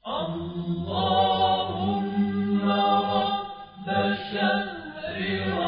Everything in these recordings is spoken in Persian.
اللهم رب شهر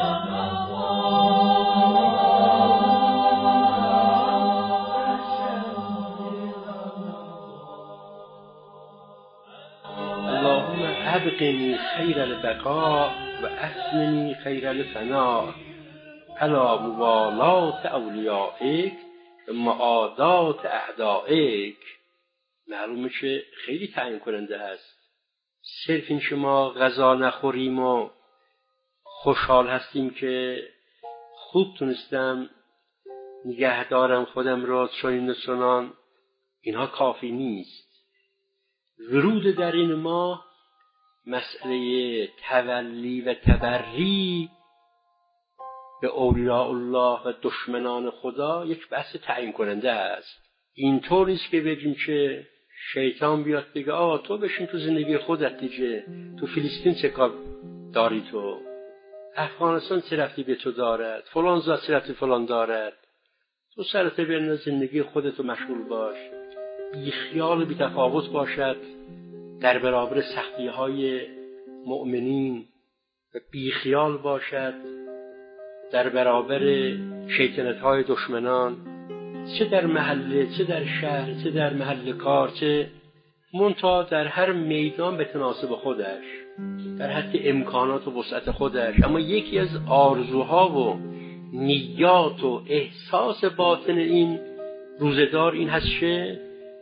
اللهم ابقني خیر البقاء و اثنني خیر الفناء علی موالات اولیائک و معادات اعدائک. معلومه که خیلی تعیین کننده است. صرف این که ما غذا نخوریم و خوشحال هستیم که خوب تونستم نگه دارم خودم را چنین و چنان، اینها کافی نیست. ورود در این ماه مسئله تولی و تبری به اولیاء الله و دشمنان خدا یک بحث تعیین کننده است. اینطور نیست که بگیم که شیطان بیاد بگه آقا تو بشین تو زندگی خودت دیگه، تو فلسطین چه کار داری، تو افغانستان چه رفتی به تو دارد، فلان زاد چه رفتی فلان دارد، تو سرت بین زندگی خودتو مشغول باش، بی خیال و بی تفاوت باشد در برابر سختی های مؤمنین و بی خیال باشد در برابر شیطنت های دشمنان، چه در محله، چه در شهر، چه در محل کار، چه منتها در هر میدان به تناسب خودش، در حد امکانات و وسعت خودش. اما یکی از آرزوها و نیات و احساس باطن این روزدار این هست که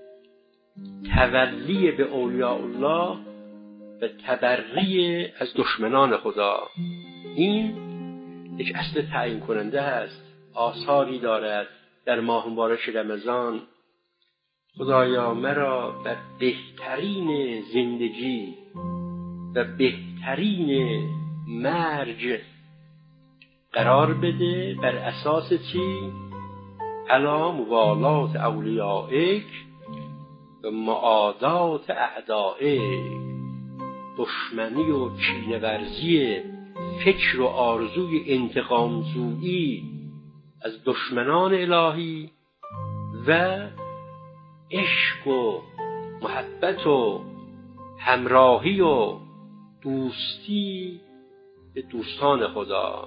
تولی به اولیاء الله و تبری از دشمنان خدا. این یک اصل تعیین کننده است، آثاری دارد در ماه مبارک رمضان. خدایا مرا بر بهترین زندگی و بهترین مرج قرار بده. بر اساس چی؟ علی موالات اولیائک و معادات اعدائک. دشمنی و کینه ورزی، فکر و آرزوی انتقام جویی از دشمنان الهی و عشق و محبت و همراهی و دوستی به دوستان خدا.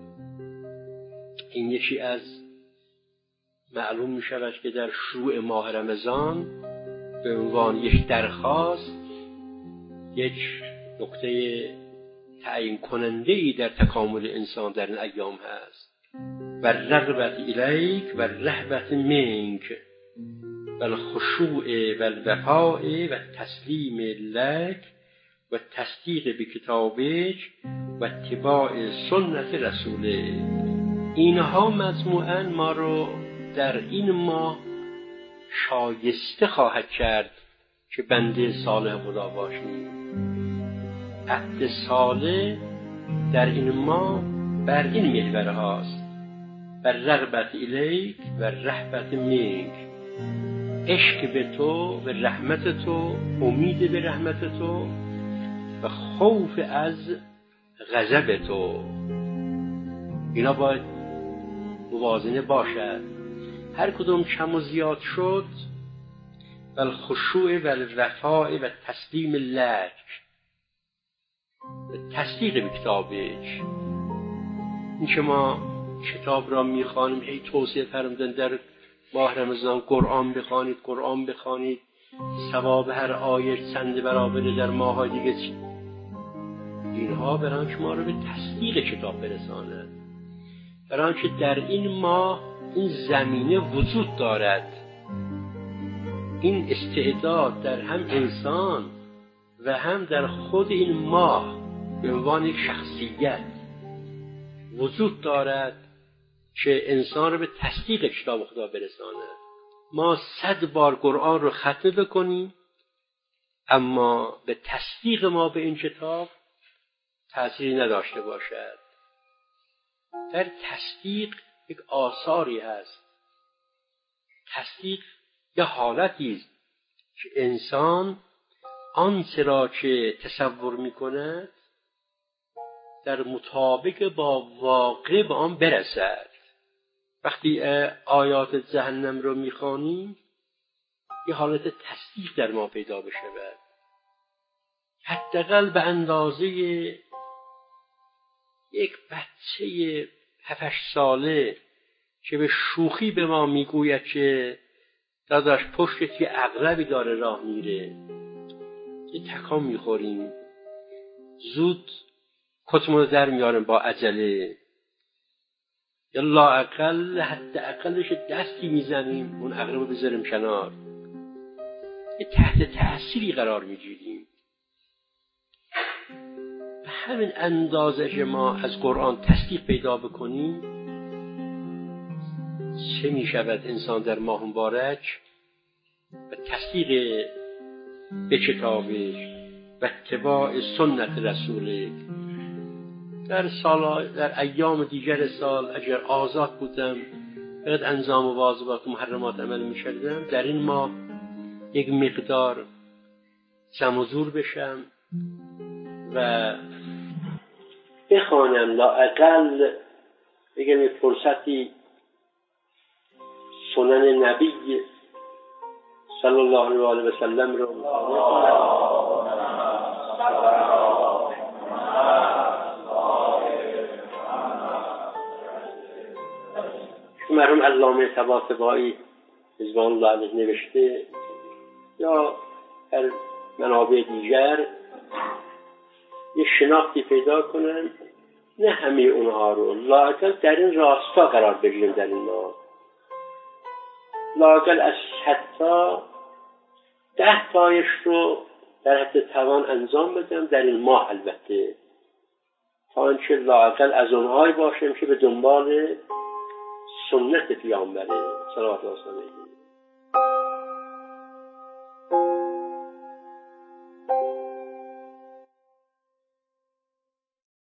این یکی از معلوم می شود که در شروع ماه رمضان به عنوان یک درخواست، یک نکته تعیین کننده ای در تکامل انسان در این ایام هست. و الرغبت الیک و الرهبت منک و الخشوع و الوفاء و تسلیم لک و تصدیق بکتابک و اتباع سنت رسوله. اینها مجموعاً ما رو در این ماه شایسته خواهد کرد که بنده صالح خدا باشیم. عبد صالح در این ماه بر این محور هاست: بر رغبت الیک و رهبت منک، عشق به تو و رحمت تو، امید به رحمت تو و خوف از غضب تو. اینا باید موازنه باشد. هر کدوم کم و زیاد شد و الخشوع و الوفاء و تسلیم لک، تصدیق به کتابش. این که ما کتاب را میخوانیم، هی توصیه فرمودن در ماه رمضان قرآن بخوانید، قرآن بخوانید، ثواب هر آیه چند برابره در ماه‌های دیگه. اینها برای آنکه ما رو به تصدیق کتاب برساند، برای آنکه در این ماه این زمینه وجود دارد، این استعداد در هم انسان و هم در خود این ماه به عنوان یک شخصیت وجود دارد که انسان رو به تصدیق کتاب خدا برساند. ما 100 بار قرآن رو ختم بکنیم اما به تصدیق ما به این کتاب تأثیری نداشته باشد. در تصدیق یک آثاری هست. تصدیق یه حالتی است که انسان آنچه را که تصور می‌کند در مطابق با واقع به آن برسد. وقتی آیات جهنم رو می‌خوانیم یه حالت تصدیق در ما پیدا بشود. حداقل به اندازه یک بچه 7-8 ساله که به شوخی به ما میگوید که داداش پشتت یه عقربی داره راه میره، یه تکان میخوریم، زود کتمون در میاریم با عجله، یا لااقل حداقلش دستی میزنیم اون عقرب بذاریم کنار، یه تحت تأثیری قرار میگیریم. به همین اندازه که ما از قرآن تصدیق پیدا بکنیم، چه میشود انسان در ماه مبارک و تصدیق به کتابش و اتباع سنت رسولش. در ایام دیگر سال اگر آزاد بودم فقط انظام و واجبات و محرمات عمل می‌کردم، در این ماه یک مقدار جمع و جور بشم و بخوانم، لااقل بگم یک فرصتی سنن نبی صلی الله علیه و سلم رو مرحوم علامه طباطبایی رضوان الله علیه نوشته یا در منابع دیگر یه شناختی پیدا کنن، نه همه اونها رو، لااقل در این راستا قرار بگیریم، در این ماه لااقل از حتی 10 تایش رو در حد توان انجام بدم در این ماه، البته تا اینکه لااقل از اونهایی باشیم که به دنبال سنت پیامبره صلوات الله علیه